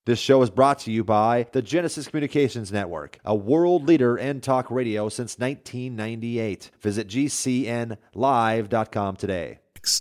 This show is brought to you by the Genesis Communications Network, a world leader in talk radio since 1998. Visit gcnlive.com today.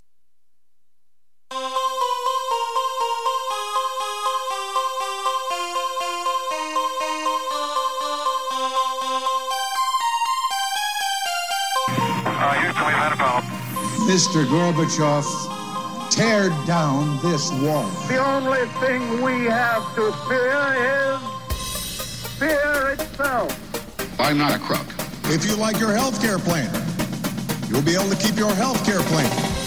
Mr. Gorbachev, tear down this wall. The only thing we have to fear is fear itself. I'm not a crook. If you like your health care plan, you'll be able to keep your health care plan.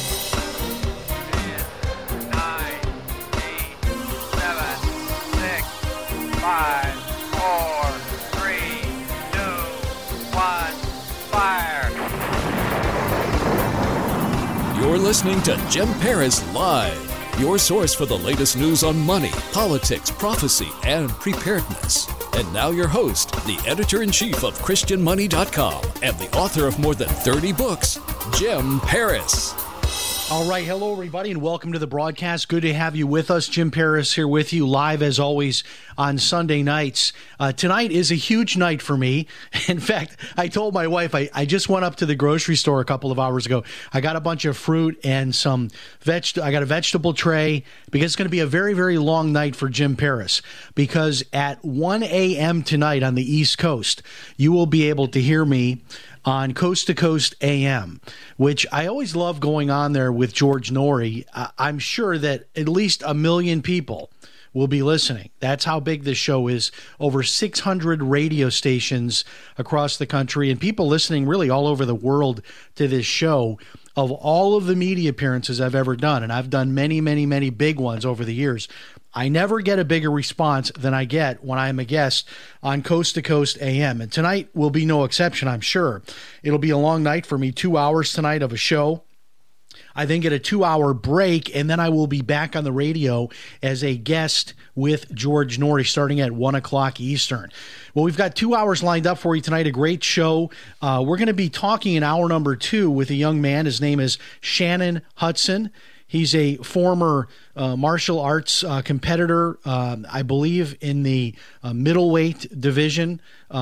10, 9, 8, 7, 6, 5, 4, 3, 2, 1, fire. You're listening to Jim Paris Live, your source for the latest news on money, politics, prophecy, and preparedness. And now your host, the editor-in-chief of ChristianMoney.com and the author of more than 30 books, Jim Paris. All right. Hello, everybody, and welcome to the broadcast. Good to have you with us. Jim Paris here with you live, as always, on Sunday nights. Tonight is a huge night for me. In fact, I told my wife, I just went up to the grocery store a couple of hours ago. I got a bunch of fruit and some I got a vegetable tray because it's going to be a very, very long night for Jim Paris. Because at 1 a.m. tonight on the East Coast, you will be able to hear me on Coast to Coast AM, which I always love going on there with George Noory. I'm sure that at least 1 million people will be listening. That's how big this show is. Over 600 radio stations across the country and people listening really all over the world to this show. Of all of the media appearances I've ever done, and I've done many, many, many big ones over the years, I never get a bigger response than I get when I'm a guest on Coast to Coast AM. And tonight will be no exception, I'm sure. It'll be a long night for me, 2 hours tonight of a show. I then get a 2-hour break, and then I will be back on the radio as a guest with George Noory starting at 1 o'clock Eastern. Well, we've got 2 hours lined up for you tonight, a great show. We're going to be talking in hour number 2 with a young man. His name is Shannon Hudson. He's a former martial arts competitor, I believe, in the middleweight division,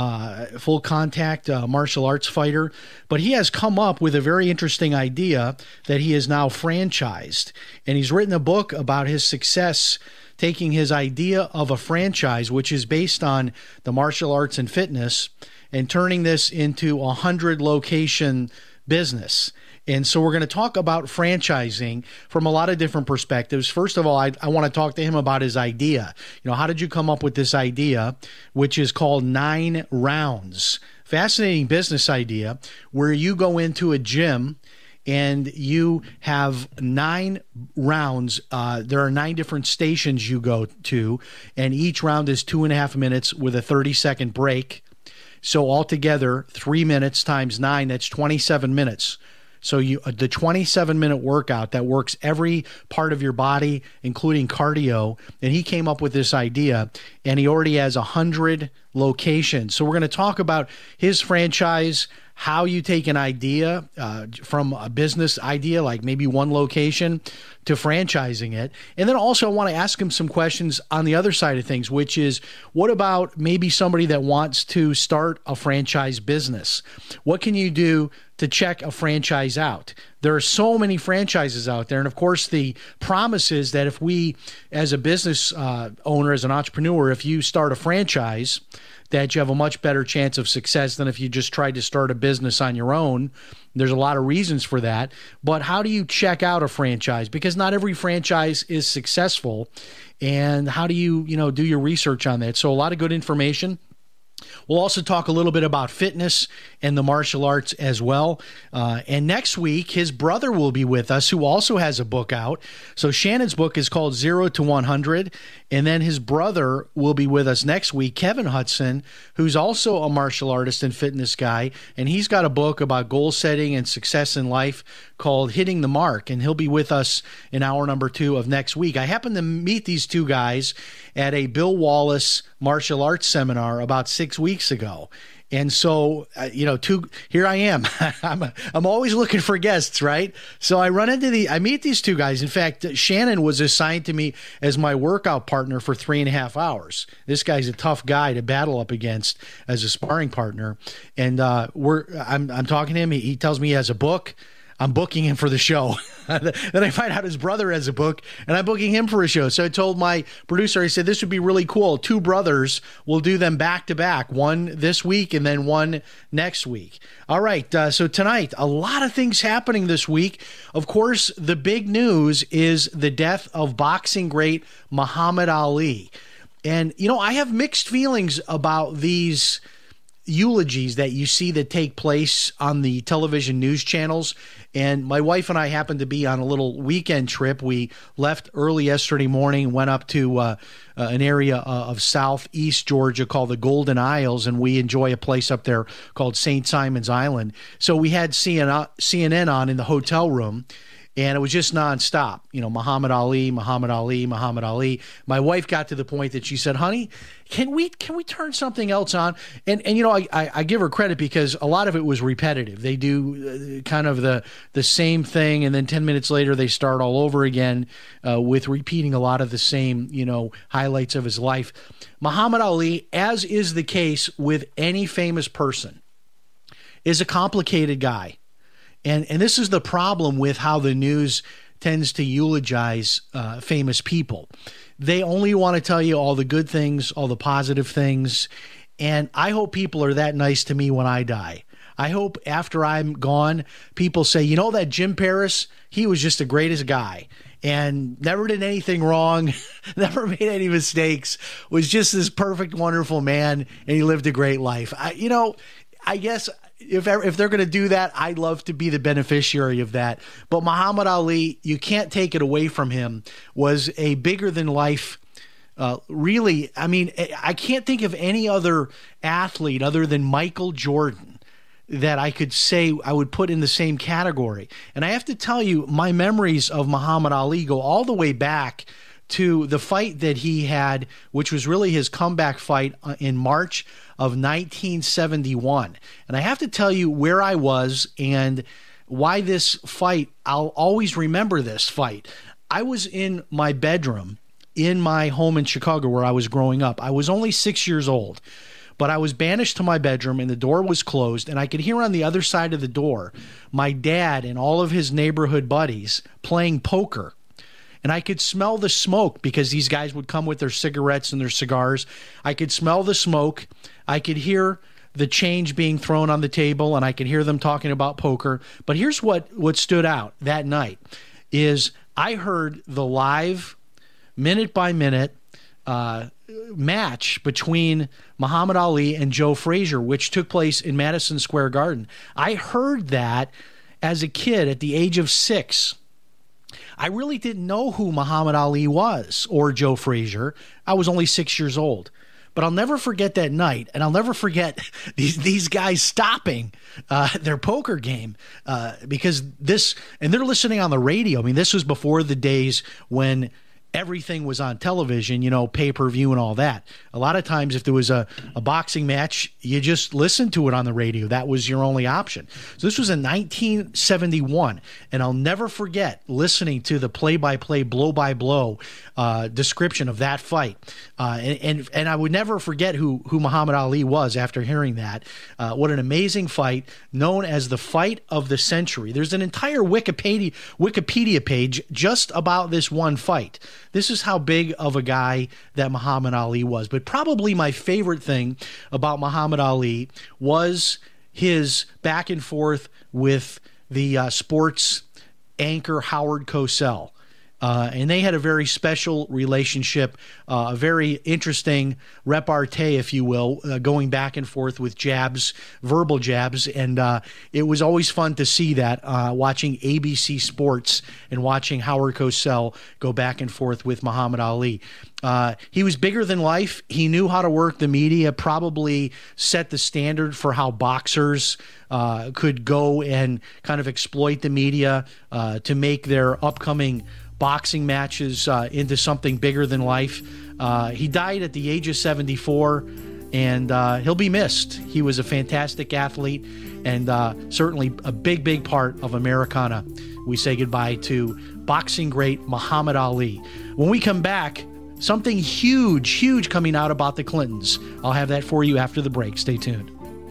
full contact martial arts fighter. But he has come up with a very interesting idea that he is now franchised. And he's written a book about his success taking his idea of a franchise, which is based on the martial arts and fitness, and turning this into a 100-location business. And so we're going to talk about franchising from a lot of different perspectives. First of all, I want to talk to him about his idea. You know, how did you come up with this idea, which is called 9 Rounds? Fascinating business idea where you go into a gym and you have 9 rounds. There are 9 different stations you go to, and each round is 2.5 minutes with a 30-second break. So altogether, 3 minutes times 9, that's 27 minutes. So the 27-minute workout that works every part of your body, including cardio. And he came up with this idea, and he already has 100 locations. So we're going to talk about his franchise, how you take an idea from a business idea, like maybe one location, to franchising it. And then also I want to ask him some questions on the other side of things, which is, what about maybe somebody that wants to start a franchise business? What can you do to check a franchise out? There are so many franchises out there. And of course, the promise is that if we, as a business owner, as an entrepreneur, if you start a franchise, that you have a much better chance of success than if you just tried to start a business on your own. There's a lot of reasons for that. But how do you check out a franchise? Because not every franchise is successful. And how do you, do your research on that? So a lot of good information. We'll also talk a little bit about fitness and the martial arts as well. And next week, his brother will be with us, who also has a book out. So Shannon's book is called 0 to 100. And then his brother will be with us next week, Kevin Hudson, who's also a martial artist and fitness guy. And he's got a book about goal setting and success in life called Hitting the Mark. And he'll be with us in hour number 2 of next week. I happened to meet these two guys at a Bill Wallace martial arts seminar about 6 weeks ago. And so, here I am. I'm always looking for guests, right? So I meet these two guys. In fact, Shannon was assigned to me as my workout partner for 3.5 hours. This guy's a tough guy to battle up against as a sparring partner. And I'm talking to him. He tells me he has a book. I'm booking him for the show. Then I find out his brother has a book, and I'm booking him for a show. So I told my producer, I said, this would be really cool. 2 brothers, we'll do them back to back, one this week and then one next week. All right, so tonight, a lot of things happening this week. Of course, the big news is the death of boxing great Muhammad Ali. And, I have mixed feelings about these eulogies that you see that take place on the television news channels. And my wife and I happened to be on a little weekend trip. We left early yesterday morning, went up to an area of southeast Georgia called the Golden Isles, and we enjoy a place up there called St. Simon's Island. So we had CNN on in the hotel room, and it was just nonstop. Muhammad Ali, Muhammad Ali, Muhammad Ali. My wife got to the point that she said, honey, can we turn something else on? And I give her credit because a lot of it was repetitive. They do kind of the same thing, and then 10 minutes later they start all over again with repeating a lot of the same, highlights of his life. Muhammad Ali, as is the case with any famous person, is a complicated guy. And this is the problem with how the news tends to eulogize famous people. They only want to tell you all the good things, all the positive things. And I hope people are that nice to me when I die. I hope after I'm gone, people say, that Jim Paris, he was just the greatest guy and never did anything wrong, never made any mistakes, was just this perfect, wonderful man, and he lived a great life. I guess if they're going to do that, I'd love to be the beneficiary of that. But Muhammad Ali, you can't take it away from him, was a bigger than life. Really, I can't think of any other athlete other than Michael Jordan that I could say I would put in the same category. And I have to tell you, my memories of Muhammad Ali go all the way back to the fight that he had, which was really his comeback fight in March of 1971. And I have to tell you where I was and why this fight, I'll always remember this fight. I was in my bedroom in my home in Chicago where I was growing up. I was only 6 years old, but I was banished to my bedroom and the door was closed, and I could hear on the other side of the door my dad and all of his neighborhood buddies playing poker. And I could smell the smoke because these guys would come with their cigarettes and their cigars. I could smell the smoke. I could hear the change being thrown on the table, and I could hear them talking about poker. But here's what stood out that night is I heard the live, minute-by-minute match between Muhammad Ali and Joe Frazier, which took place in Madison Square Garden. I heard that as a kid at the age of 6. I really didn't know who Muhammad Ali was or Joe Frazier. I was only 6 years old. But I'll never forget that night, and I'll never forget these guys stopping their poker game because this, and they're listening on the radio. This was before the days when everything was on television, pay-per-view and all that. A lot of times if there was a boxing match, you just listened to it on the radio. That was your only option. So this was in 1971, and I'll never forget listening to the play-by-play, blow-by-blow description of that fight. And I would never forget who Muhammad Ali was after hearing that. What an amazing fight, known as the fight of the century. There's an entire Wikipedia page just about this one fight. This is how big of a guy that Muhammad Ali was. But probably my favorite thing about Muhammad Ali was his back and forth with the sports anchor Howard Cosell. And they had a very special relationship, a very interesting repartee, if you will, going back and forth with jabs, verbal jabs. And it was always fun to see that, watching ABC Sports and watching Howard Cosell go back and forth with Muhammad Ali. He was bigger than life. He knew how to work the media, probably set the standard for how boxers could go and kind of exploit the media to make their upcoming boxing matches into something bigger than life. He died at the age of 74, and he'll be missed. He was a fantastic athlete and certainly a big, big part of Americana. We say goodbye to boxing great Muhammad Ali. When we come back, something huge coming out about the Clintons. I'll have that for you after the break. Stay tuned.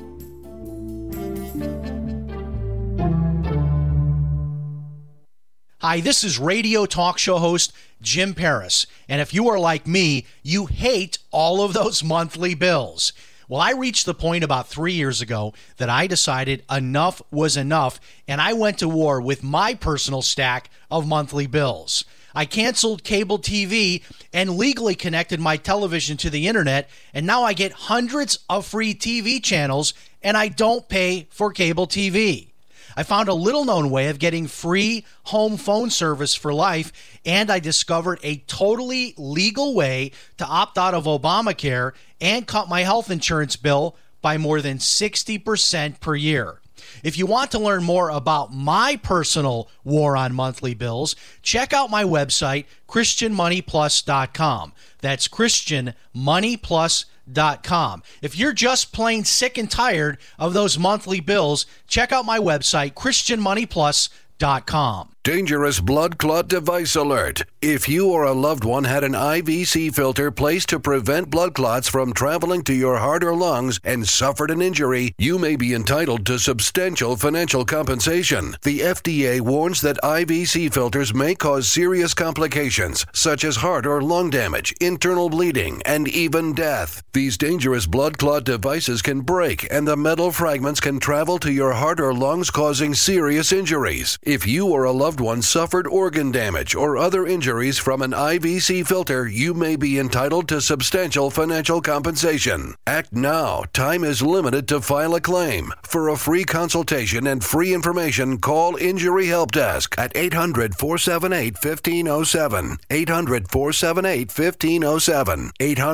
Hi, this is radio talk show host Jim Paris. And if you are like me, you hate all of those monthly bills. Well, I reached the point about 3 years ago that I decided enough was enough, and I went to war with my personal stack of monthly bills. I canceled cable TV and legally connected my television to the internet, and now I get hundreds of free TV channels, and I don't pay for cable TV. I found a little-known way of getting free home phone service for life, and I discovered a totally legal way to opt out of Obamacare and cut my health insurance bill by more than 60% per year. If you want to learn more about my personal war on monthly bills, check out my website, ChristianMoneyPlus.com. That's ChristianMoneyPlus.com. If you're just plain sick and tired of those monthly bills, check out my website, ChristianMoneyPlus.com. Dangerous blood clot device alert. If you or a loved one had an IVC filter placed to prevent blood clots from traveling to your heart or lungs and suffered an injury, you may be entitled to substantial financial compensation. The FDA warns that IVC filters may cause serious complications, such as heart or lung damage, internal bleeding, and even death. These dangerous blood clot devices can break, and the metal fragments can travel to your heart or lungs, causing serious injuries. If you or a loved one suffered organ damage or other injuries from an IVC filter, you may be entitled to substantial financial compensation. Act now. Time is limited to file a claim. For a free consultation and free information, call Injury Help Desk at 800-478-1507. 800-478-1507.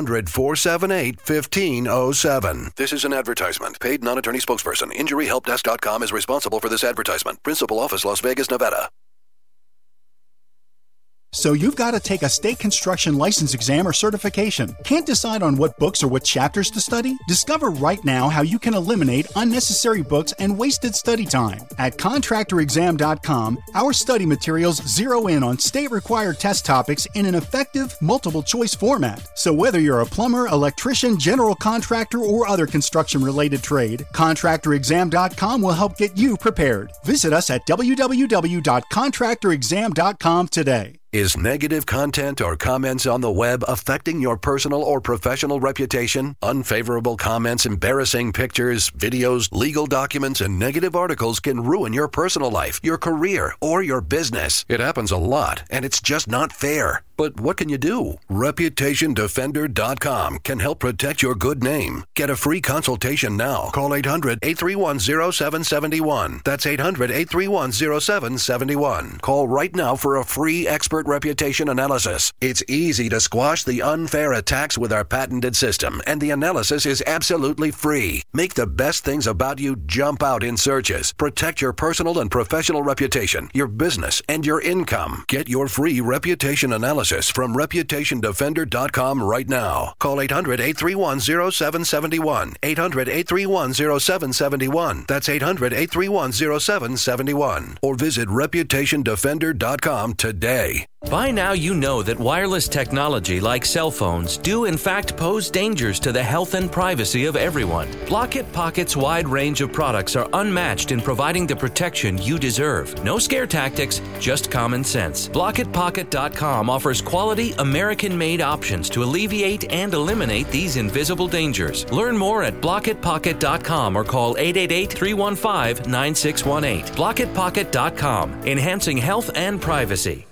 800-478-1507. This is an advertisement. Paid non-attorney spokesperson. InjuryHelpDesk.com is responsible for this advertisement. Principal office, Las Vegas, Nevada. So you've got to take a state construction license exam or certification. Can't decide on what books or what chapters to study? Discover right now how you can eliminate unnecessary books and wasted study time. At contractorexam.com, our study materials zero in on state-required test topics in an effective, multiple-choice format. So whether you're a plumber, electrician, general contractor, or other construction-related trade, contractorexam.com will help get you prepared. Visit us at www.contractorexam.com today. Is negative content or comments on the web affecting your personal or professional reputation? Unfavorable comments, embarrassing pictures, videos, legal documents, and negative articles can ruin your personal life, your career, or your business. It happens a lot, and it's just not fair. But what can you do? ReputationDefender.com can help protect your good name. Get a free consultation now. Call 800-831-0771. That's 800-831-0771. Call right now for a free expert reputation analysis. It's easy to squash the unfair attacks with our patented system, and the analysis is absolutely free. Make the best things about you jump out in searches. Protect your personal and professional reputation, your business, and your income. Get your free reputation analysis from ReputationDefender.com right now. Call 800-831-0771. 800-831-0771. That's 800-831-0771. Or visit ReputationDefender.com today. By now you know that wireless technology like cell phones do in fact pose dangers to the health and privacy of everyone. Blockit Pocket's wide range of products are unmatched in providing the protection you deserve. No scare tactics, just common sense. BlockitPocket.com offers quality American-made options to alleviate and eliminate these invisible dangers. Learn more at BlockitPocket.com or call 888-315-9618. BlockitPocket.com, enhancing health and privacy.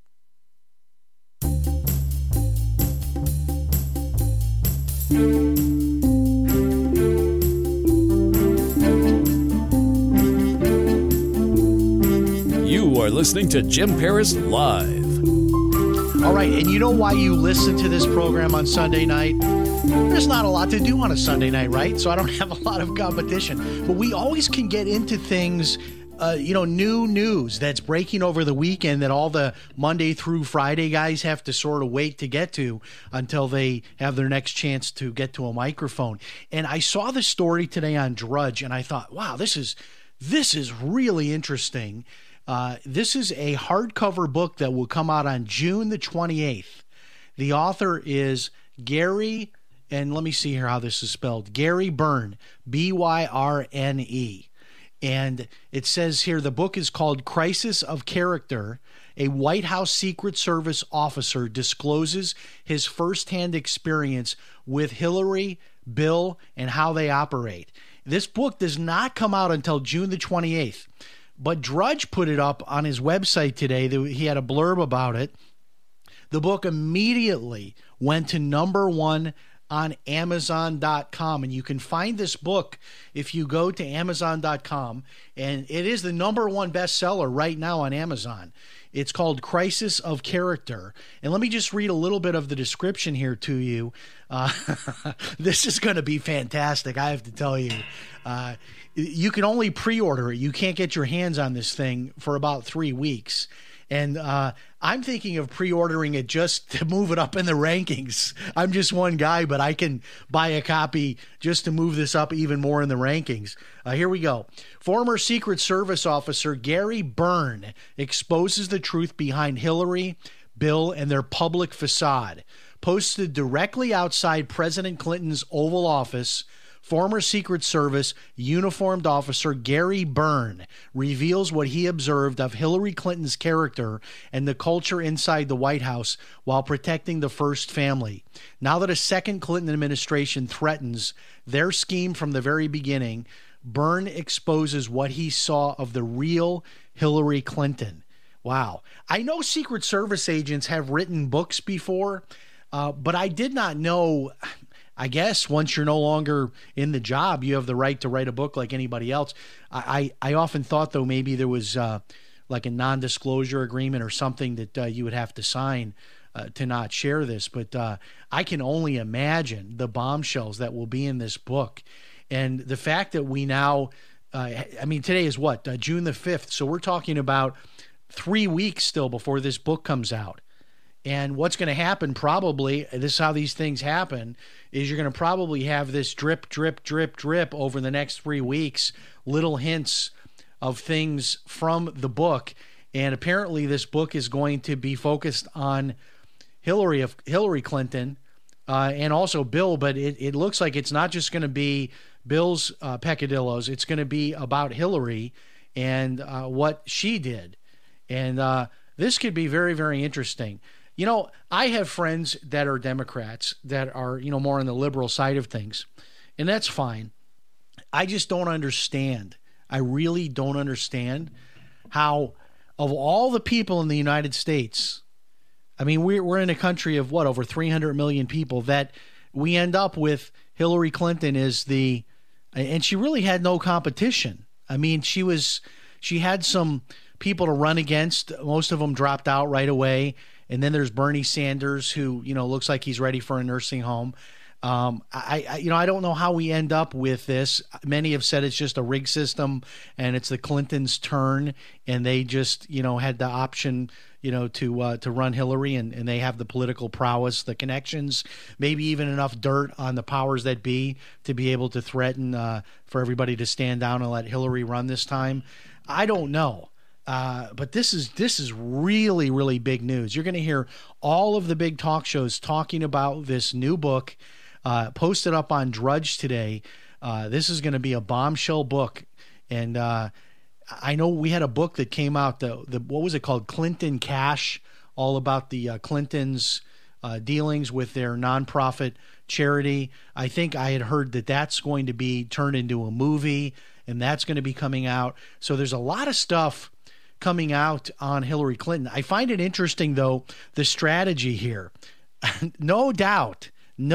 You are listening to Jim Paris Live. All right, and you know why you listen to this program on Sunday night? There's not a lot to do on a Sunday night, right? So I don't have a lot of competition. But we always can get into things new news that's breaking over the weekend that all the Monday through Friday guys have to sort of wait to get to until they have their next chance to get to a microphone. And I saw the story today on Drudge, and I thought, wow, this is really interesting. This is a hardcover book that will come out on June the 28th. The author is Gary, and let me see here how this is spelled, Gary Byrne, Byrne. And it says here, the book is called Crisis of Character. A White House Secret Service officer discloses his firsthand experience with Hillary, Bill, and how they operate. This book does not come out until June the 28th, but Drudge put it up on his website today. He had a blurb about it. The book immediately went to #1 on Amazon.com, and you can find this book if you go to Amazon.com, and it is the #1 bestseller right now on Amazon. It's called Crisis of Character, and let me just read a little bit of the description here to you. This is going to be fantastic, I have to tell you. You can only pre-order it. You can't get your hands on this thing for about 3 weeks. And I'm thinking of pre-ordering it just to move it up in the rankings. I'm just one guy, but I can buy a copy just to move this up even more in the rankings. Here we go. Former Secret Service officer Gary Byrne exposes the truth behind Hillary, Bill, and their public facade. Posted directly outside President Clinton's Oval Office, former Secret Service uniformed officer Gary Byrne reveals what he observed of Hillary Clinton's character and the culture inside the White House while protecting the first family. Now that a second Clinton administration threatens their scheme from the very beginning, Byrne exposes what he saw of the real Hillary Clinton. Wow. I know Secret Service agents have written books before, but I did not know... I guess once you're no longer in the job, you have the right to write a book like anybody else. I often thought, though, maybe there was like a non-disclosure agreement or something that you would have to sign to not share this. But I can only imagine the bombshells that will be in this book. And the fact that we now, today is what, June the 5th. So we're talking about 3 weeks still before this book comes out. And what's going to happen probably, this is how these things happen, is you're going to probably have this drip, drip, drip, drip over the next 3 weeks, little hints of things from the book. And apparently this book is going to be focused on Hillary Clinton and also Bill, but it looks like it's not just going to be Bill's peccadillos. It's going to be about Hillary and what she did. And this could be very, very interesting. You know, I have friends that are Democrats that are, more on the liberal side of things, and that's fine. I just don't understand. I really don't understand how, of all the people in the United States, we're in a country of over 300 million people, that we end up with Hillary Clinton and she really had no competition. She had some people to run against. Most of them dropped out right away. And then there's Bernie Sanders, who, looks like he's ready for a nursing home. I don't know how we end up with this. Many have said it's just a rigged system and it's the Clintons' turn, and they just, had the option, to run Hillary, and they have the political prowess, the connections, maybe even enough dirt on the powers that be to be able to threaten for everybody to stand down and let Hillary run this time. I don't know. But this is really, really big news. You're going to hear all of the big talk shows talking about this new book, posted up on Drudge today. This is going to be a bombshell book. And I know we had a book that came out, what was it called? Clinton Cash, all about the Clintons' dealings with their nonprofit charity. I think I had heard that that's going to be turned into a movie, and that's going to be coming out. So there's a lot of stuff coming out on Hillary Clinton. I find it interesting, though, the strategy here. No doubt,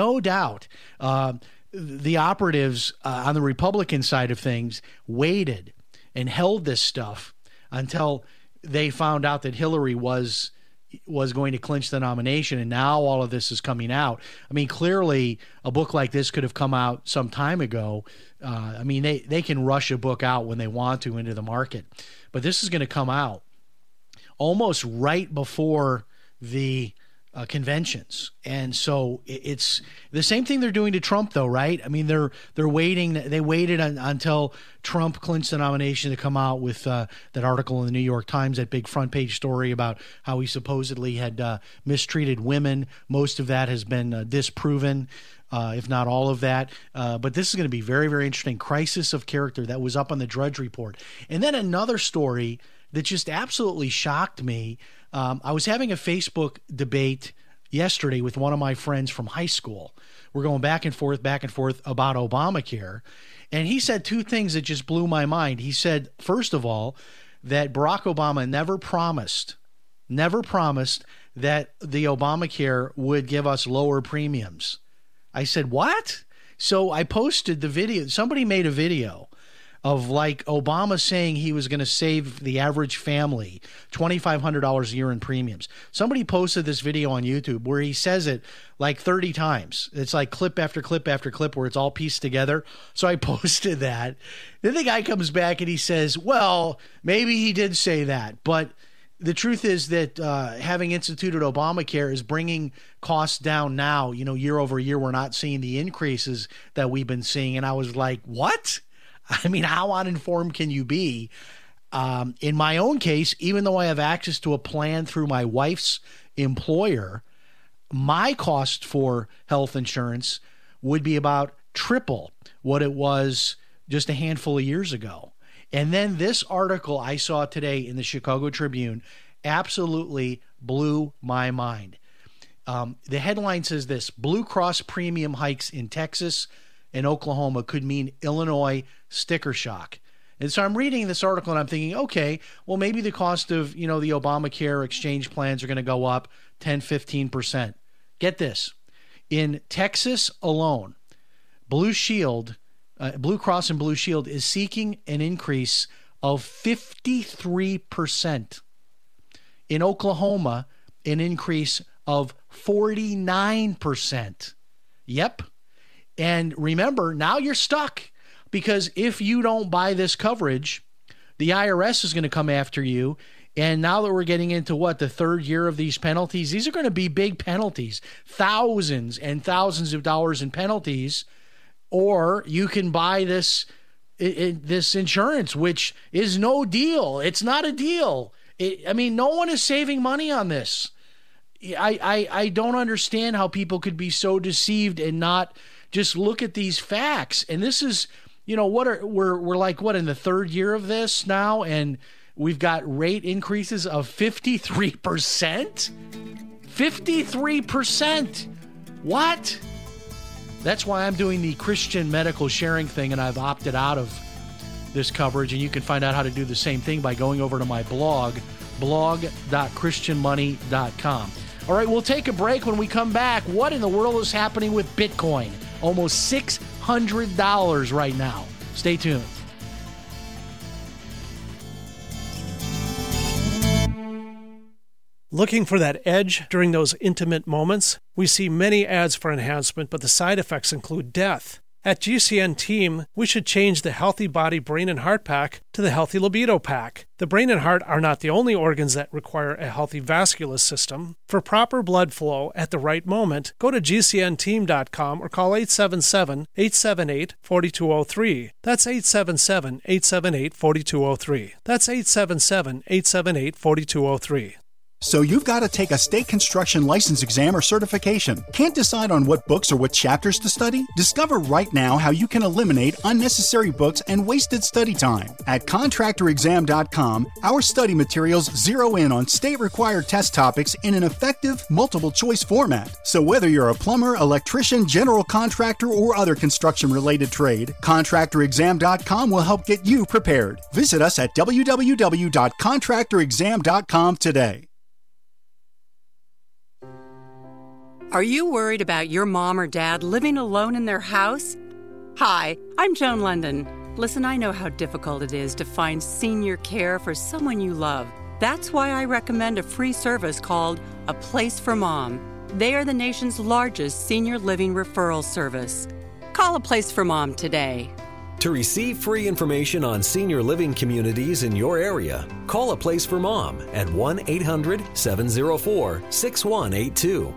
the operatives on the Republican side of things waited and held this stuff until they found out that Hillary was, was going to clinch the nomination, and now all of this is coming out. I mean, clearly a book like this could have come out some time ago. I mean, they can rush a book out when they want to into the market, but this is going to come out almost right before the conventions. And so it's the same thing they're doing to Trump, though, right? I mean, they're waiting. They waited until Trump clinched the nomination to come out with that article in the New York Times, that big front page story about how he supposedly had mistreated women. Most of that has been disproven, if not all of that. But this is going to be very, very interesting. Crisis of character that was up on the Drudge Report. And then another story that just absolutely shocked me. I was having a Facebook debate yesterday with one of my friends from high school. We're going back and forth about Obamacare. And he said two things that just blew my mind. He said, first of all, that Barack Obama never promised that the Obamacare would give us lower premiums. I said, what? So I posted the video. Somebody made a video of like Obama saying he was going to save the average family $2,500 a year in premiums. Somebody posted this video on YouTube where he says it like 30 times. It's like clip after clip after clip where it's all pieced together. So I posted that. Then the guy comes back and he says, well, maybe he did say that. But the truth is that having instituted Obamacare is bringing costs down now. You know, year over year, we're not seeing the increases that we've been seeing. And I was like, what? I mean, how uninformed can you be? In my own case, even though I have access to a plan through my wife's employer, my cost for health insurance would be about triple what it was just a handful of years ago. And then this article I saw today in the Chicago Tribune absolutely blew my mind. The headline says this: Blue Cross premium hikes in Texas and Oklahoma could mean Illinois sticker shock. And so I'm reading this article and I'm thinking, okay, well, maybe the cost of, you know, the Obamacare exchange plans are going to go up 10, 15%. Get this. In Texas alone, Blue Cross and Blue Shield is seeking an increase of 53%. In Oklahoma, an increase of 49%. Yep. And remember, now you're stuck, because if you don't buy this coverage, the IRS is going to come after you. And now that we're getting into the third year of these penalties, these are going to be big penalties, thousands and thousands of dollars in penalties. Or you can buy this insurance, which is no deal. It's not a deal. I mean, no one is saving money on this. I don't understand how people could be so deceived and not just look at these facts. And this is, you know, we're like in the third year of this now, and we've got rate increases of 53%. 53%. What? That's why I'm doing the Christian medical sharing thing, and I've opted out of this coverage. And you can find out how to do the same thing by going over to my blog, blog.christianmoney.com. All right, we'll take a break. When we come back, what in the world is happening with Bitcoin? Almost $600 right now. Stay tuned. Looking for that edge during those intimate moments? We see many ads for enhancement, but the side effects include death. At GCN Team, we should change the Healthy Body, Brain, and Heart Pack to the Healthy Libido Pack. The brain and heart are not the only organs that require a healthy vascular system. For proper blood flow at the right moment, go to GCNteam.com or call 877-878-4203. That's 877-878-4203. That's 877-878-4203. So you've got to take a state construction license exam or certification. Can't decide on what books or what chapters to study? Discover right now how you can eliminate unnecessary books and wasted study time. At contractorexam.com, our study materials zero in on state-required test topics in an effective, multiple-choice format. So whether you're a plumber, electrician, general contractor, or other construction-related trade, contractorexam.com will help get you prepared. Visit us at www.contractorexam.com today. Are you worried about your mom or dad living alone in their house? Hi, I'm Joan London. Listen, I know how difficult it is to find senior care for someone you love. That's why I recommend a free service called A Place for Mom. They are the nation's largest senior living referral service. Call A Place for Mom today. To receive free information on senior living communities in your area, call A Place for Mom at 1-800-704-6182.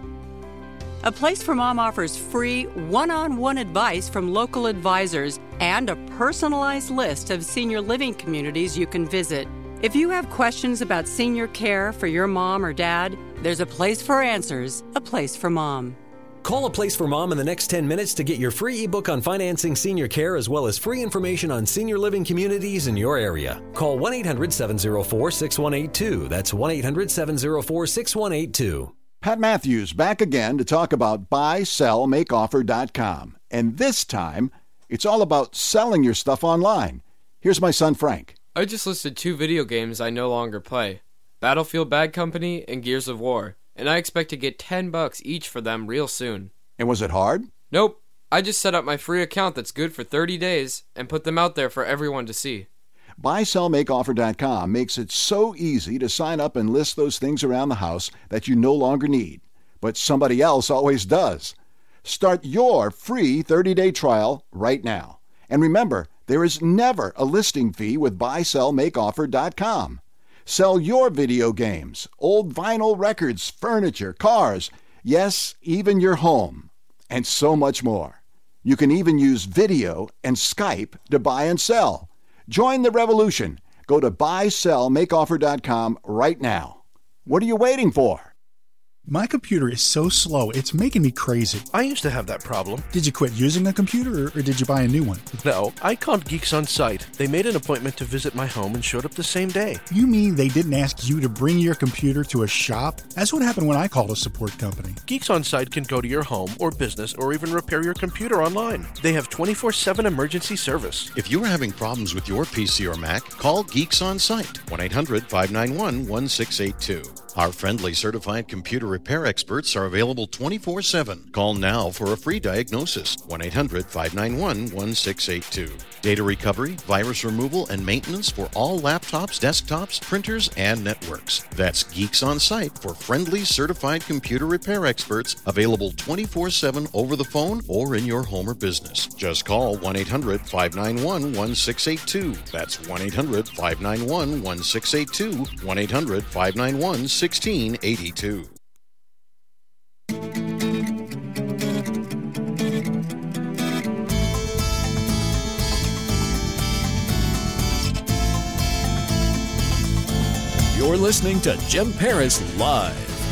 A Place for Mom offers free one-on-one advice from local advisors and a personalized list of senior living communities you can visit. If you have questions about senior care for your mom or dad, there's a place for answers, A Place for Mom. Call A Place for Mom in the next 10 minutes to get your free ebook on financing senior care as well as free information on senior living communities in your area. Call 1-800-704-6182. That's 1-800-704-6182. Pat Matthews back again to talk about buysellmakeoffer.com. And this time, it's all about selling your stuff online. Here's my son Frank. I just listed 2 video games I no longer play, Battlefield Bad Company and Gears of War, and I expect to get $10 each for them real soon. And was it hard? Nope. I just set up my free account that's good for 30 days and put them out there for everyone to see. BuySellMakeOffer.com makes it so easy to sign up and list those things around the house that you no longer need, but somebody else always does. Start your free 30-day trial right now. And remember, there is never a listing fee with BuySellMakeOffer.com. Sell your video games, old vinyl records, furniture, cars, yes, even your home, and so much more. You can even use video and Skype to buy and sell. Join the revolution. Go to BuySellMakeOffer.com right now. What are you waiting for? My computer is so slow, it's making me crazy. I used to have that problem. Did you quit using a computer or did you buy a new one? No, I called Geeks On Site. They made an appointment to visit my home and showed up the same day. You mean they didn't ask you to bring your computer to a shop? That's what happened when I called a support company. Geeks On Site can go to your home or business or even repair your computer online. They have 24/7 emergency service. If you're having problems with your PC or Mac, call Geeks On Site, 1-800-591-1682. Our friendly certified computer repair experts are available 24/7. Call now for a free diagnosis, 1-800-591-1682. Data recovery, virus removal, and maintenance for all laptops, desktops, printers, and networks. That's Geeks On Site for friendly certified computer repair experts available 24/7 over the phone or in your home or business. Just call 1-800-591-1682. That's 1-800-591-1682, 1-800-591-1682. You're listening to Jim Paris Live.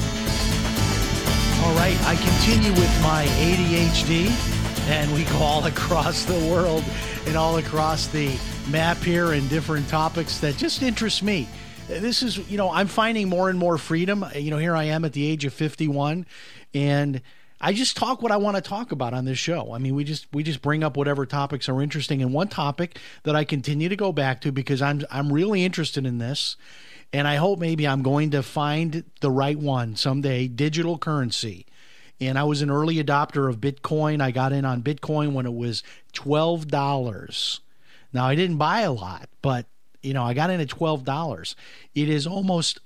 All right, I continue with my ADHD, and we go all across the world and all across the map here and different topics that just interest me. This is, I'm finding more and more freedom. Here I am at the age of 51, and I just talk what I want to talk about on this show. I mean, we just bring up whatever topics are interesting. And one topic that I continue to go back to because I'm really interested in this, and I hope maybe I'm going to find the right one someday, digital currency. And I was an early adopter of Bitcoin. I got in on Bitcoin when it was $12. Now, I didn't buy a lot, but I got in at $12. It is almost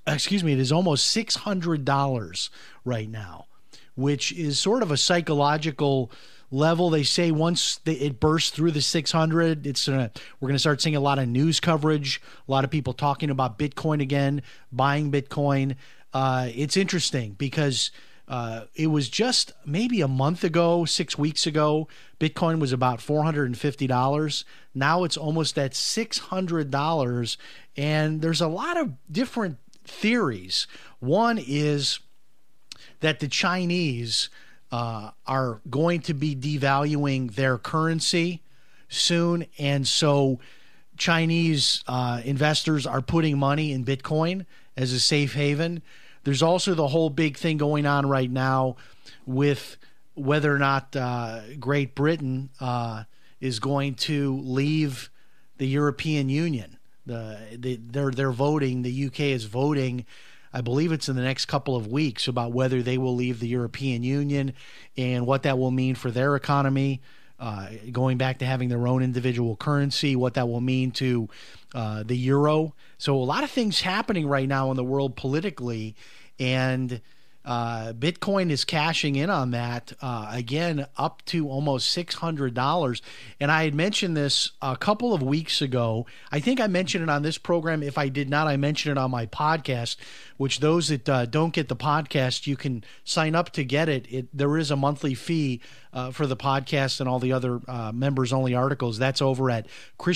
$600 right now, which is sort of a psychological level. They say once it bursts through the 600, we're going to start seeing a lot of news coverage, a lot of people talking about Bitcoin again, buying Bitcoin. It's interesting because it was just maybe a month ago, 6 weeks ago, Bitcoin was about $450. Now it's almost at $600. And there's a lot of different theories. One is that the Chinese are going to be devaluing their currency soon. And so Chinese investors are putting money in Bitcoin as a safe haven. There's also the whole big thing going on right now with whether or not Great Britain is going to leave the European Union. They're voting. The UK is voting. I believe it's in the next couple of weeks about whether they will leave the European Union and what that will mean for their economy. going back to having their own individual currency, what that will mean to the euro. So a lot of things happening right now in the world politically, and Bitcoin is cashing in on that, again, up to almost $600. And I had mentioned this a couple of weeks ago. I think I mentioned it on this program. If I did not, I mentioned it on my podcast, which those that don't get the podcast, you can sign up to get it. There is a monthly fee for the podcast and all the other members-only articles. That's over at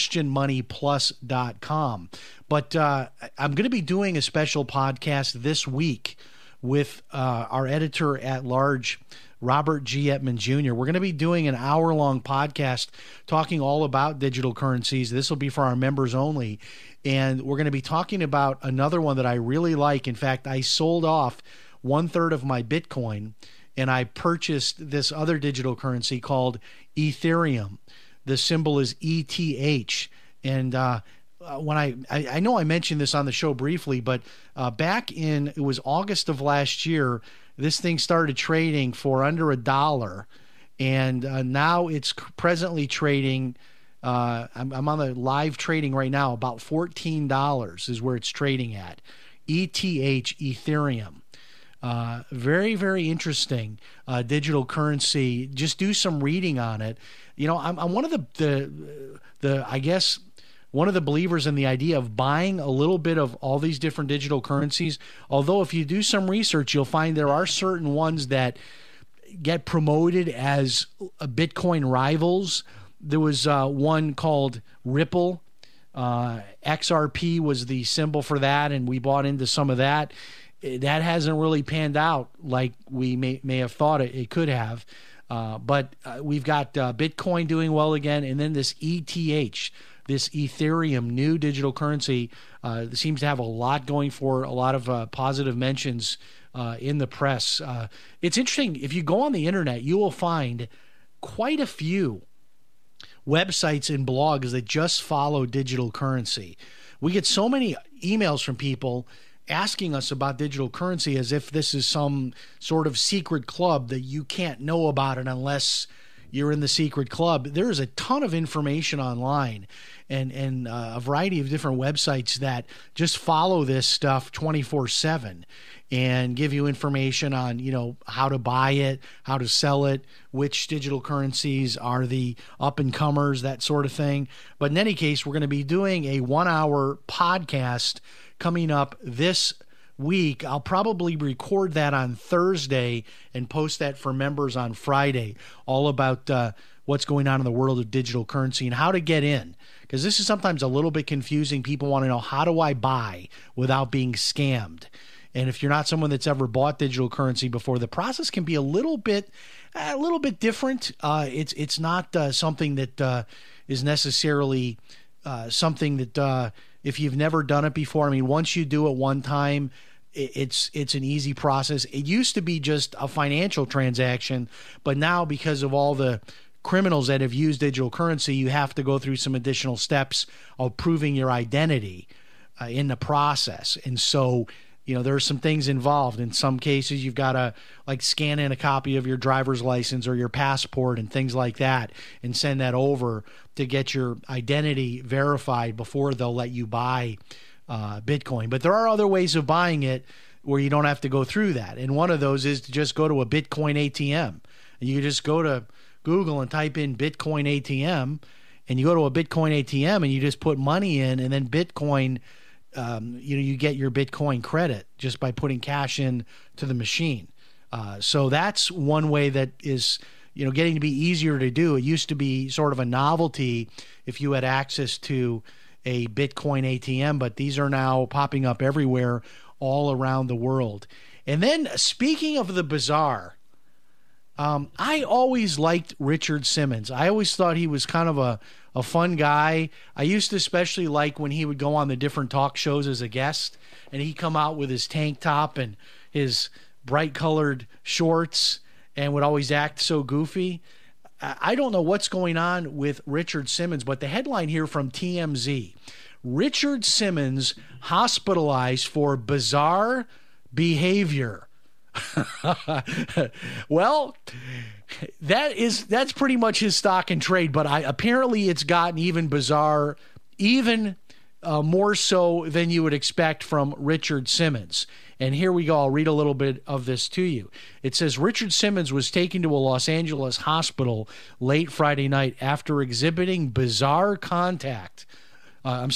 christianmoneyplus.com. But I'm going to be doing a special podcast this week with our editor-at-large, Robert G. Ettman Jr. We're going to be doing an hour-long podcast talking all about digital currencies. This will be for our members only. And we're going to be talking about another one that I really like. In fact, I sold off 1/3 of my Bitcoin, and I purchased this other digital currency called Ethereum. The symbol is ETH. And when I know I mentioned this on the show briefly, but back in, it was August of last year, this thing started trading for under $1, and now it's presently trading. I'm on the live trading right now. About $14 is where it's trading at. ETH, Ethereum. Very, very interesting digital currency. Just do some reading on it. You know, I'm one of the I guess, one of the believers in the idea of buying a little bit of all these different digital currencies. Although if you do some research, you'll find there are certain ones that get promoted as Bitcoin rivals. There was one called Ripple. XRP was the symbol for that, and we bought into some of that. That hasn't really panned out like we may have thought it could have. But we've got Bitcoin doing well again, and then this ETH, this Ethereum new digital currency, seems to have a lot going for, a lot of positive mentions in the press. It's interesting. If you go on the internet, you will find quite a few websites and blogs that just follow digital currency. We get so many emails from people asking us about digital currency as if this is some sort of secret club that you can't know about it unless you're in the secret club. There is a ton of information online and a variety of different websites that just follow this stuff 24/7 and give you information on, you know, how to buy it, how to sell it, which digital currencies are the up-and-comers, that sort of thing. But in any case, we're going to be doing a 1-hour podcast coming up this week. I'll probably record that on Thursday and post that for members on Friday, all about what's going on in the world of digital currency and how to get in. Because this is sometimes a little bit confusing. People want to know, how do I buy without being scammed? And if you're not someone that's ever bought digital currency before, the process can be a little bit different. It's not something that is necessarily something that if you've never done it before, I mean, once you do it one time, it's an easy process. It used to be just a financial transaction, but now because of all the criminals that have used digital currency, you have to go through some additional steps of proving your identity in the process. And so, you know, there are some things involved. In some cases, you've got to like scan in a copy of your driver's license or your passport and things like that and send that over to get your identity verified before they'll let you buy Bitcoin. But there are other ways of buying it where you don't have to go through that. And one of those is to just go to a Bitcoin ATM. And you just go to Google and type in Bitcoin ATM, and you go to a Bitcoin ATM and you just put money in, and then Bitcoin, you get your Bitcoin credit just by putting cash in to the machine. So that's one way that is, you know, getting to be easier to do. It used to be sort of a novelty if you had access to a Bitcoin ATM, but these are now popping up everywhere all around the world. And then speaking of the bizarre, I always liked Richard Simmons. I always thought he was kind of a fun guy. I used to especially like when he would go on the different talk shows as a guest, and he'd come out with his tank top and his bright-colored shorts and would always act so goofy. I don't know what's going on with Richard Simmons, but the headline here from TMZ, Richard Simmons hospitalized for bizarre behavior. Well, that's pretty much his stock and trade. But apparently it's gotten even bizarre, even more so than you would expect from Richard Simmons. And here we go. I'll read a little bit of this to you. It says, Richard Simmons was taken to a Los Angeles hospital late Friday night after exhibiting bizarre conduct, according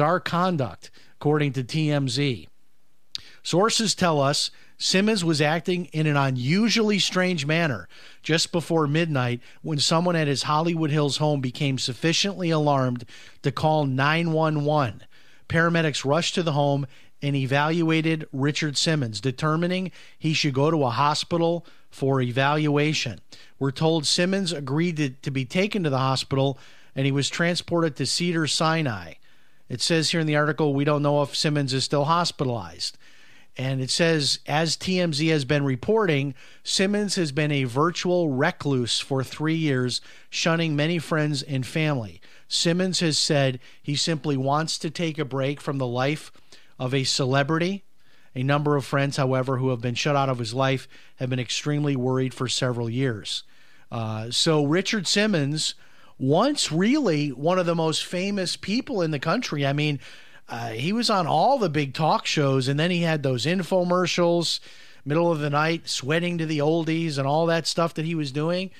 to TMZ. Sources tell us Simmons was acting in an unusually strange manner just before midnight when someone at his Hollywood Hills home became sufficiently alarmed to call 911. Paramedics rushed to the home and evaluated Richard Simmons, determining he should go to a hospital for evaluation. We're told Simmons agreed to be taken to the hospital, and he was transported to Cedars-Sinai. It says here in the article, we don't know if Simmons is still hospitalized. And it says, as TMZ has been reporting, Simmons has been a virtual recluse for 3 years, shunning many friends and family. Simmons has said he simply wants to take a break from the life of a celebrity. A number of friends, however, who have been shut out of his life have been extremely worried for several years. So Richard Simmons, once really one of the most famous people in the country. I mean, he was on all the big talk shows, and then he had those infomercials, middle of the night, sweating to the oldies and all that stuff that he was doing.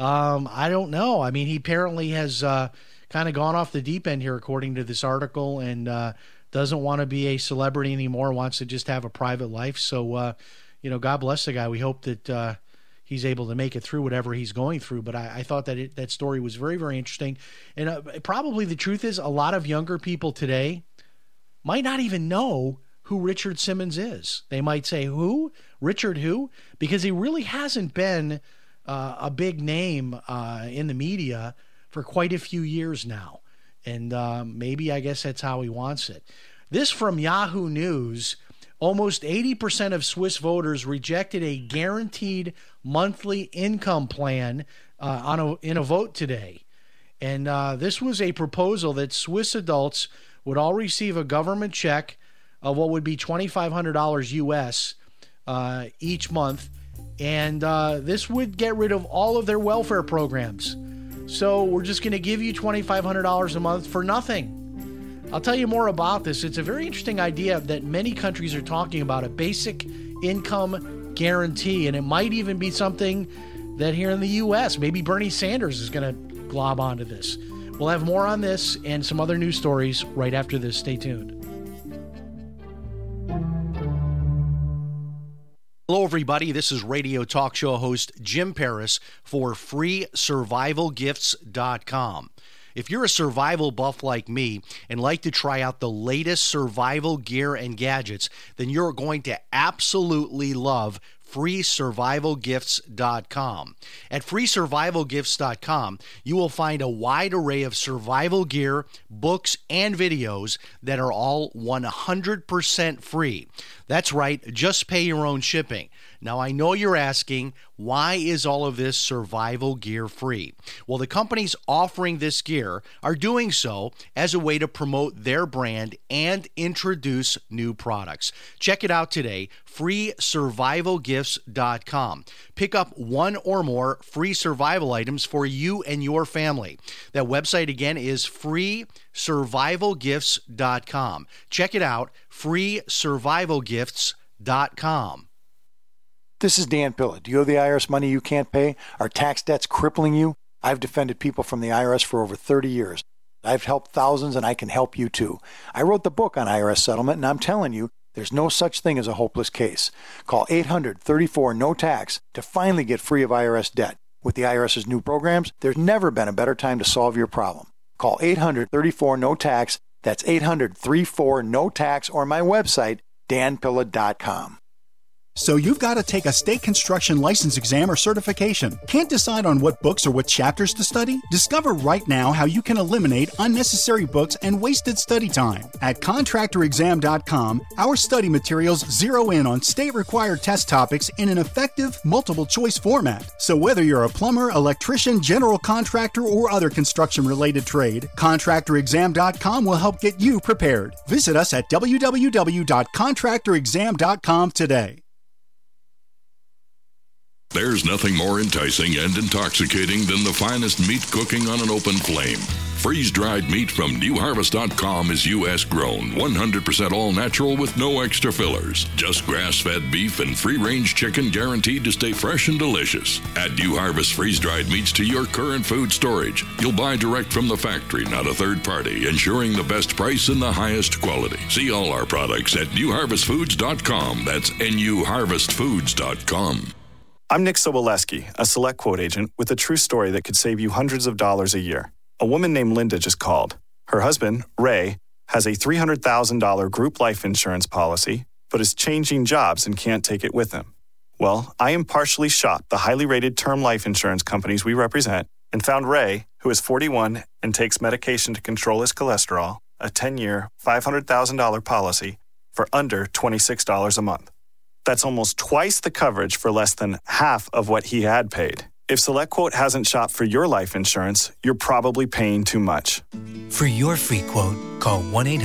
I don't know. I mean, he apparently has kind of gone off the deep end here, according to this article, and doesn't want to be a celebrity anymore, wants to just have a private life. So, God bless the guy. We hope that he's able to make it through whatever he's going through. But I thought that that story was very, very interesting. And probably the truth is a lot of younger people today might not even know who Richard Simmons is. They might say, who? Richard who? Because he really hasn't been a big name in the media for quite a few years now. And maybe, I guess that's how he wants it. This from Yahoo News. Almost 80% of Swiss voters rejected a guaranteed monthly income plan in a vote today. And this was a proposal that Swiss adults would all receive a government check of what would be $2,500 U.S. Each month. And this would get rid of all of their welfare programs. So we're just going to give you $2,500 a month for nothing. I'll tell you more about this. It's a very interesting idea that many countries are talking about, a basic income guarantee. And it might even be something that here in the U.S., maybe Bernie Sanders is going to glob onto this. We'll have more on this and some other news stories right after this. Stay tuned. Hello, everybody. This is radio talk show host Jim Paris for FreeSurvivalGifts.com. If you're a survival buff like me and like to try out the latest survival gear and gadgets, then you're going to absolutely love FreeSurvivalGifts.com. At FreeSurvivalGifts.com, you will find a wide array of survival gear, books, and videos that are all 100% free. That's right, just pay your own shipping. Now, I know you're asking, why is all of this survival gear free? Well, the companies offering this gear are doing so as a way to promote their brand and introduce new products. Check it out today, FreeSurvivalGifts.com. Pick up one or more free survival items for you and your family. That website again is FreeSurvivalGifts.com. Check it out, FreeSurvivalGifts.com. This is Dan Pilla. Do you owe the IRS money you can't pay? Are tax debts crippling you? I've defended people from the IRS for over 30 years. I've helped thousands, and I can help you too. I wrote the book on IRS settlement, and I'm telling you, there's no such thing as a hopeless case. Call 800-34-NO-TAX to finally get free of IRS debt. With the IRS's new programs, there's never been a better time to solve your problem. Call 800-34-NO-TAX. That's 800-34-NO-TAX, or my website, danpilla.com. So you've got to take a state construction license exam or certification. Can't decide on what books or what chapters to study? Discover right now how you can eliminate unnecessary books and wasted study time. At contractorexam.com, our study materials zero in on state-required test topics in an effective, multiple-choice format. So whether you're a plumber, electrician, general contractor, or other construction-related trade, contractorexam.com will help get you prepared. Visit us at www.contractorexam.com today. There's nothing more enticing and intoxicating than the finest meat cooking on an open flame. Freeze-dried meat from newharvest.com is U.S. grown, 100% all-natural with no extra fillers. Just grass-fed beef and free-range chicken guaranteed to stay fresh and delicious. Add New Harvest freeze-dried meats to your current food storage. You'll buy direct from the factory, not a third party, ensuring the best price and the highest quality. See all our products at newharvestfoods.com. That's newharvestfoods.com. I'm Nick Soboleski, a Select Quote agent with a true story that could save you hundreds of dollars a year. A woman named Linda just called. Her husband, Ray, has a $300,000 group life insurance policy, but is changing jobs and can't take it with him. Well, I impartially shopped the highly rated term life insurance companies we represent and found Ray, who is 41 and takes medication to control his cholesterol, a 10-year, $500,000 policy for under $26 a month. That's almost twice the coverage for less than half of what he had paid. If SelectQuote hasn't shopped for your life insurance, you're probably paying too much. For your free quote, call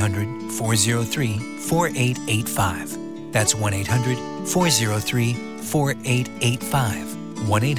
1-800-403-4885. That's 1-800-403-4885.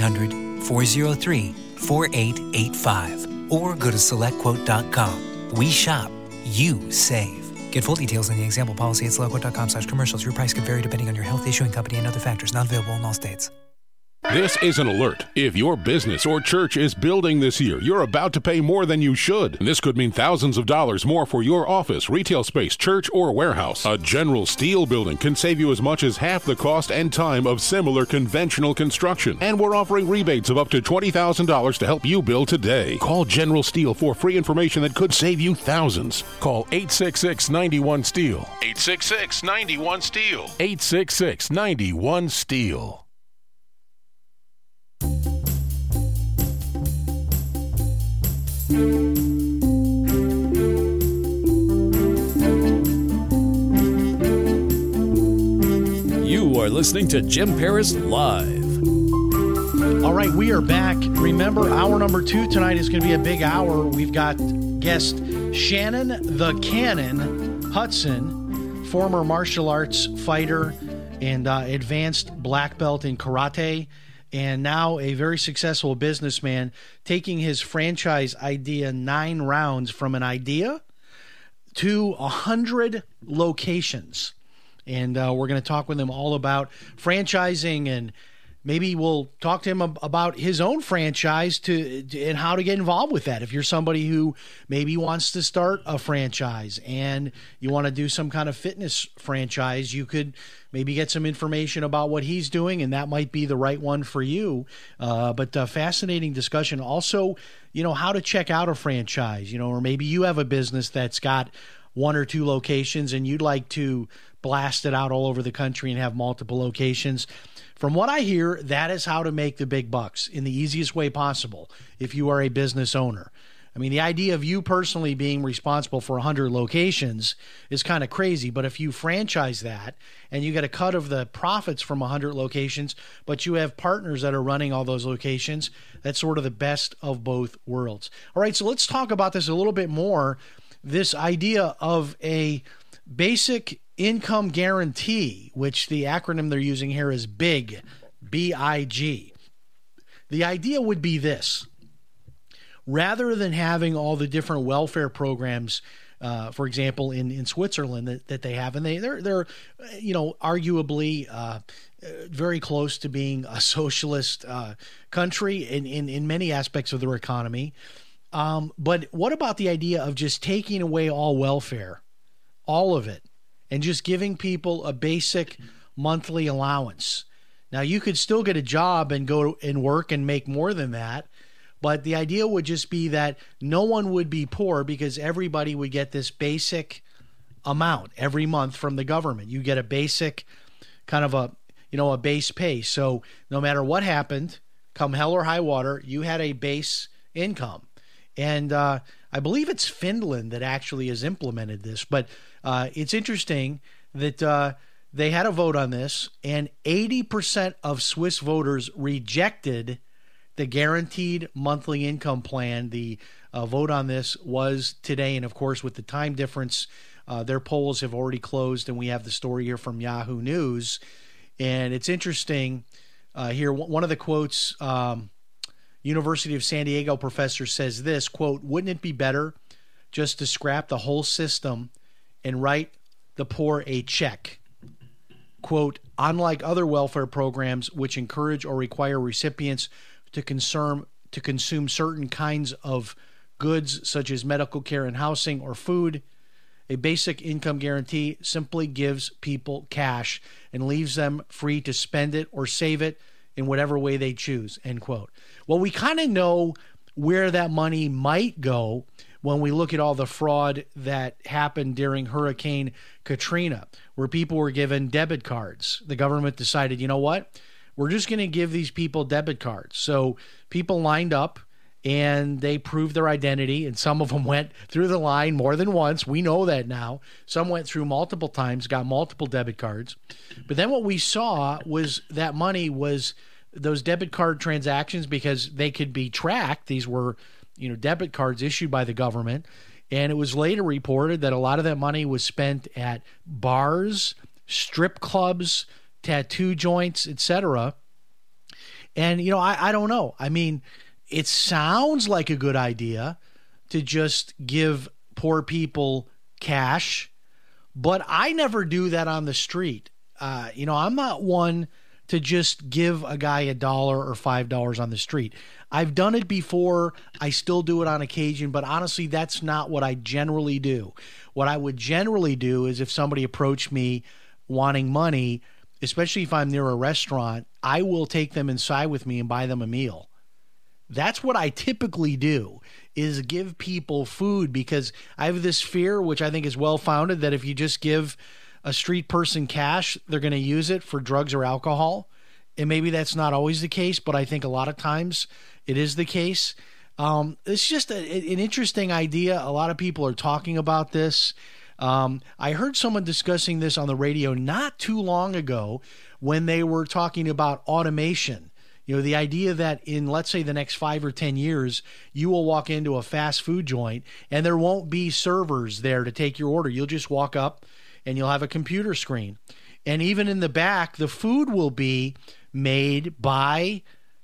1-800-403-4885. Or go to SelectQuote.com. We shop. You save. Get full details in the example policy at SelectQuote.com/commercials. Your price could vary depending on your health, issuing company, and other factors. Not available in all states. This is an alert. If your business or church is building this year, you're about to pay more than you should. This could mean thousands of dollars more for your office, retail space, church, or warehouse. A General Steel building can save you as much as half the cost and time of similar conventional construction. And we're offering rebates of up to $20,000 to help you build today. Call General Steel for free information that could save you thousands. Call 866-91-STEEL. 866-91-STEEL. 866-91-STEEL. You are listening to Jim Paris Live. All right, we are back. Remember, hour number 2 tonight is going to be a big hour. We've got guest Shannon the Cannon Hudson, former martial arts fighter and advanced black belt in karate, and now a very successful businessman, taking his franchise idea 9 rounds from an idea to 100 locations. And we're going to talk with him all about franchising, and maybe we'll talk to him about his own franchise and how to get involved with that. If you're somebody who maybe wants to start a franchise and you want to do some kind of fitness franchise, you could maybe get some information about what he's doing, and that might be the right one for you. But fascinating discussion. Also, how to check out a franchise, or maybe you have a business that's got 1 or 2 locations and you'd like to blast it out all over the country and have multiple locations. From what I hear, that is how to make the big bucks in the easiest way possible if you are a business owner. I mean, the idea of you personally being responsible for 100 locations is kind of crazy, but if you franchise that and you get a cut of the profits from 100 locations, but you have partners that are running all those locations, that's sort of the best of both worlds. All right, so let's talk about this a little bit more. This idea of a basic income guarantee, which the acronym they're using here is BIG, B-I-G. The idea would be this. Rather than having all the different welfare programs, for example, in Switzerland that they have, and they're arguably very close to being a socialist country in many aspects of their economy. But what about the idea of just taking away all welfare, all of it, and just giving people a basic monthly allowance? Now, you could still get a job and go and work and make more than that, but the idea would just be that no one would be poor because everybody would get this basic amount every month from the government. You get a basic kind of a base pay. So no matter what happened, come hell or high water, you had a base income. And I believe it's Finland that actually has implemented this, but it's interesting that they had a vote on this, and 80% of Swiss voters rejected the guaranteed monthly income plan. The vote on this was today, and of course, with the time difference, their polls have already closed, and we have the story here from Yahoo News. And it's interesting here. One of the quotes, University of San Diego professor says this, quote, "Wouldn't it be better just to scrap the whole system and write the poor a check?" Quote, "Unlike other welfare programs which encourage or require recipients to consume certain kinds of goods such as medical care and housing or food, a basic income guarantee simply gives people cash and leaves them free to spend it or save it in whatever way they choose," end quote. Well, we kind of know where that money might go when we look at all the fraud that happened during Hurricane Katrina, where people were given debit cards. The government decided, you know what? We're just going to give these people debit cards. So people lined up and they proved their identity, and some of them went through the line more than once. We know that now. Some went through multiple times, got multiple debit cards. But then what we saw was that money was those debit card transactions, because they could be tracked. These were, debit cards issued by the government. And it was later reported that a lot of that money was spent at bars, strip clubs, tattoo joints, etc. And, I don't know. I mean, it sounds like a good idea to just give poor people cash, but I never do that on the street. I'm not one to just give a guy $1 or $5 on the street. I've done it before. I still do it on occasion, but honestly, that's not what I generally do. What I would generally do is if somebody approached me wanting money, especially if I'm near a restaurant, I will take them inside with me and buy them a meal. That's what I typically do, is give people food, because I have this fear, which I think is well-founded, that if you just give a street person cash, they're going to use it for drugs or alcohol. And maybe that's not always the case, but I think a lot of times it is the case. It's just an interesting idea. A lot of people are talking about this. I heard someone discussing this on the radio not too long ago when they were talking about automation. The idea that in, let's say, the next 5 or 10 years, you will walk into a fast food joint and there won't be servers there to take your order. You'll just walk up and you'll have a computer screen. And even in the back, the food will be made by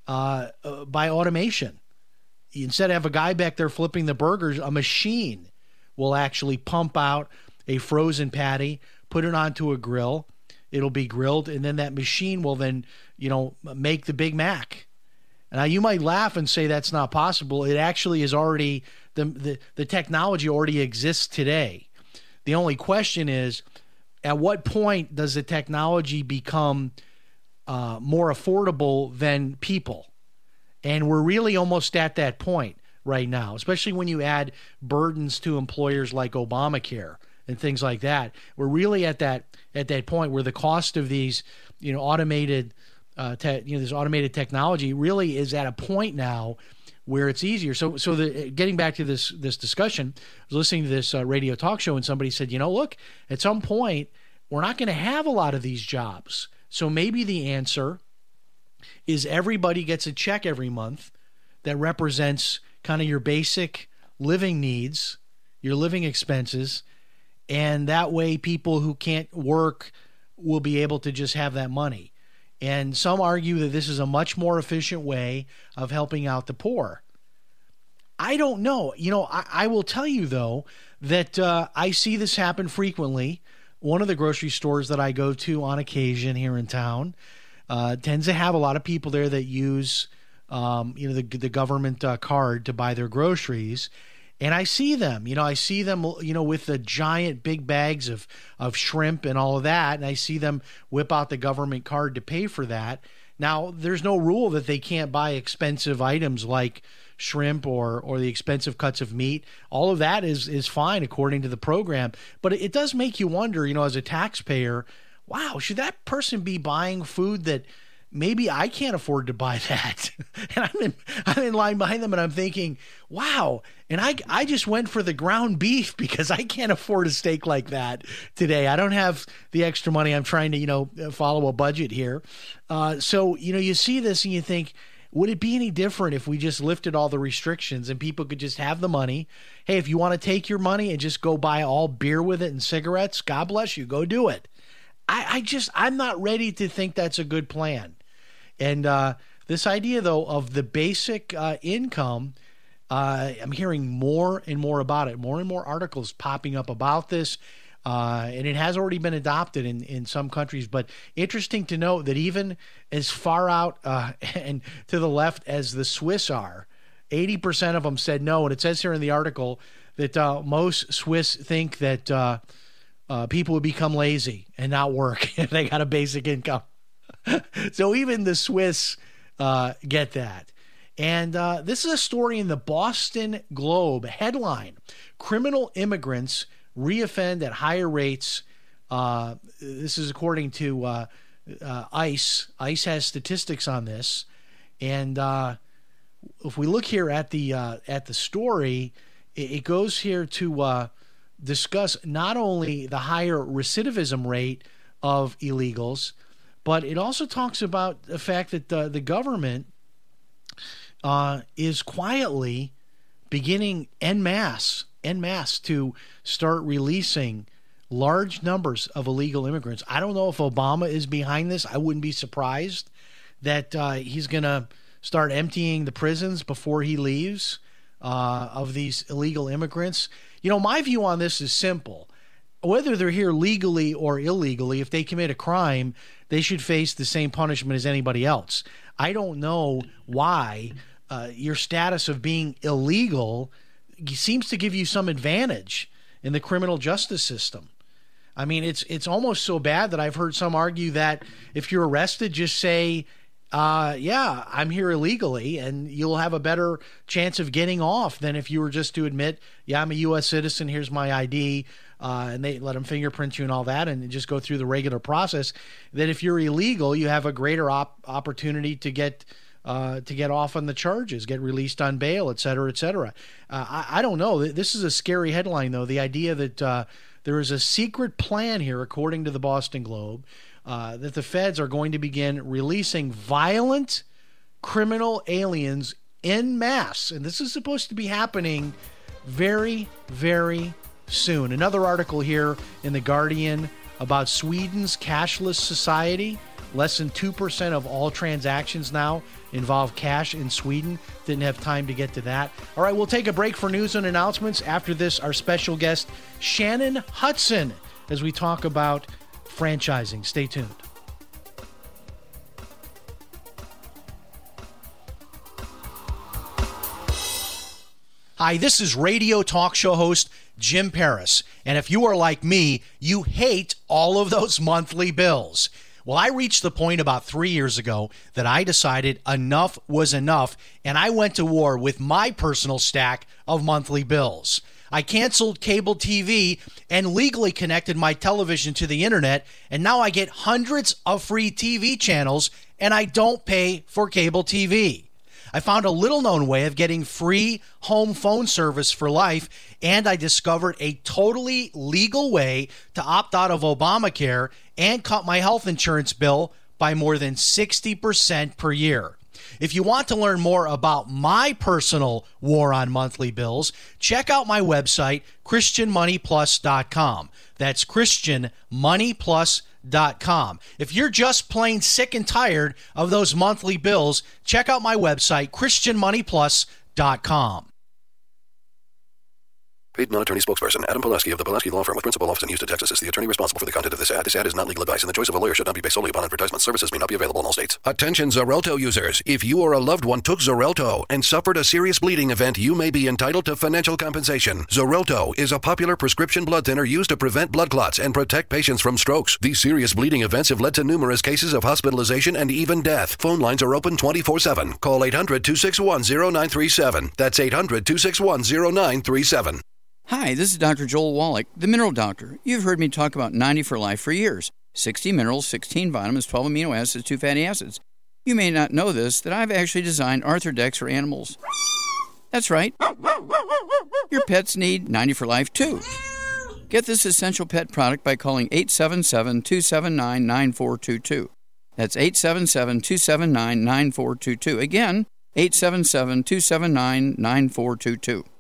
automation. Instead of have a guy back there flipping the burgers, a machine will actually pump out a frozen patty, put it onto a grill. It'll be grilled, and then that machine will then, make the Big Mac. Now, you might laugh and say that's not possible. It actually is already, the technology already exists today. The only question is, at what point does the technology become more affordable than people? And we're really almost at that point right now, especially when you add burdens to employers like Obamacare and things like that. We're really at that point where the cost of these, automated, this automated technology really is at a point now where it's easier. So getting back to this discussion, I was listening to this radio talk show, and somebody said, look, at some point we're not going to have a lot of these jobs. So maybe the answer is everybody gets a check every month that represents kind of your basic living needs, your living expenses, and that way people who can't work will be able to just have that money. And some argue that this is a much more efficient way of helping out the poor. I don't know. I will tell you, though, that I see this happen frequently. One of the grocery stores that I go to on occasion here in town tends to have a lot of people there that use the government card to buy their groceries. And I see them, with the giant big bags of shrimp and all of that. And I see them whip out the government card to pay for that. Now, there's no rule that they can't buy expensive items like shrimp or the expensive cuts of meat. All of that is fine according to the program. But it does make you wonder, as a taxpayer, wow, should that person be buying food that maybe I can't afford to buy that? And I'm in line behind them and I'm thinking, wow. And I just went for the ground beef because I can't afford a steak like that today. I don't have the extra money. I'm trying to, follow a budget here. So, you see this and you think, would it be any different if we just lifted all the restrictions and people could just have the money? Hey, if you want to take your money and just go buy all beer with it and cigarettes, God bless you, go do it. I'm not ready to think that's a good plan. And this idea, though, of the basic income, I'm hearing more and more about it. More and more articles popping up about this. And it has already been adopted in some countries. But interesting to note that even as far out and to the left as the Swiss are, 80% of them said no. And it says here in the article that most Swiss think that people would become lazy and not work if they got a basic income. So even the Swiss get that. And this is a story in the Boston Globe. Headline: Criminal immigrants reoffend at higher rates. This is according to ICE. ICE has statistics on this. And if we look here at the story, it goes here to discuss not only the higher recidivism rate of illegals, but it also talks about the fact that the government is quietly beginning en masse to start releasing large numbers of illegal immigrants. I don't know if Obama is behind this. I wouldn't be surprised that he's going to start emptying the prisons before he leaves of these illegal immigrants. You know, my view on this is simple. Whether they're here legally or illegally, if they commit a crime, they should face the same punishment as anybody else. I don't know why your status of being illegal seems to give you some advantage in the criminal justice system. I mean, it's almost so bad that I've heard some argue that if you're arrested, just say, yeah, I'm here illegally, and you'll have a better chance of getting off than if you were just to admit, yeah, I'm a U.S. citizen, here's my ID, and they let them fingerprint you and all that, and just go through the regular process. That if you're illegal, you have a greater opportunity to get off on the charges, get released on bail, et cetera, et cetera. I don't know. This is a scary headline, though. The idea that there is a secret plan here, according to the Boston Globe, that the feds are going to begin releasing violent criminal aliens en masse. And this is supposed to be happening very, very soon. Another article here in The Guardian about Sweden's cashless society. Less than 2% of all transactions now involve cash in Sweden. Didn't have time to get to that. All right, we'll take a break for news and announcements. After this, our special guest, Shannon Hudson, as we talk about franchising. Stay tuned. Hi, this is radio talk show host Jim Paris. And if you are like me, you hate all of those monthly bills. Well, I reached the point about 3 years ago that I decided enough was enough, and I went to war with my personal stack of monthly bills. I canceled cable TV and legally connected my television to the internet, and now I get hundreds of free TV channels, and I don't pay for cable TV. I found a little-known way of getting free home phone service for life, and I discovered a totally legal way to opt out of Obamacare and cut my health insurance bill by more than 60% per year. If you want to learn more about my personal war on monthly bills, check out my website, ChristianMoneyPlus.com. That's ChristianMoneyPlus.com. If you're just plain sick and tired of those monthly bills, check out my website, ChristianMoneyPlus.com. Paid non-attorney spokesperson Adam Pulaski of the Pulaski Law Firm with principal office in Houston, Texas is the attorney responsible for the content of this ad. This ad is not legal advice, and the choice of a lawyer should not be based solely upon advertisement. Services may not be available in all states. Attention Xarelto users. If you or a loved one took Xarelto and suffered a serious bleeding event, you may be entitled to financial compensation. Xarelto is a popular prescription blood thinner used to prevent blood clots and protect patients from strokes. These serious bleeding events have led to numerous cases of hospitalization and even death. Phone lines are open 24/7. Call 800-261-0937. That's 800-261-0937. Hi, this is Dr. Joel Wallach, the Mineral Doctor. You've heard me talk about 90 for Life for years. 60 minerals, 16 vitamins, 12 amino acids, 2 fatty acids. You may not know this, that I've actually designed Arthrodex for animals. That's right. Your pets need 90 for Life too. Get this essential pet product by calling 877-279-9422. That's 877-279-9422. Again, 877-279-9422.